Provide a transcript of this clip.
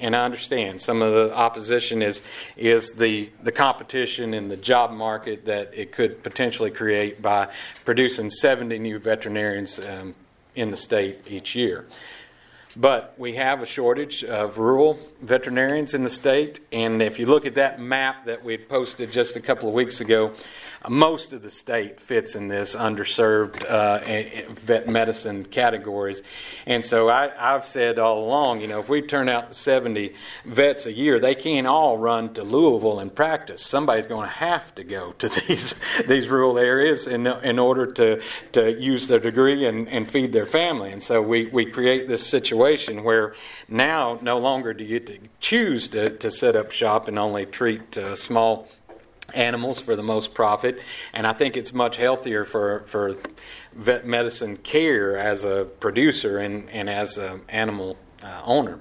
and I understand some of the opposition is the competition in the job market that it could potentially create by producing 70 new veterinarians in the state each year. But we have a shortage of rural veterinarians in the state, and if you look at that map that we posted just a couple of weeks ago, most of the state fits in this underserved vet medicine categories. And so I've said all along, if we turn out 70 vets a year, they can't all run to Louisville and practice. Somebody's going to have to go to these rural areas in order to use their degree and feed their family. And so we create this situation where now no longer do you get to choose to set up shop and only treat small animals for the most profit. And I think it's much healthier for vet medicine care as a producer and as an animal owner.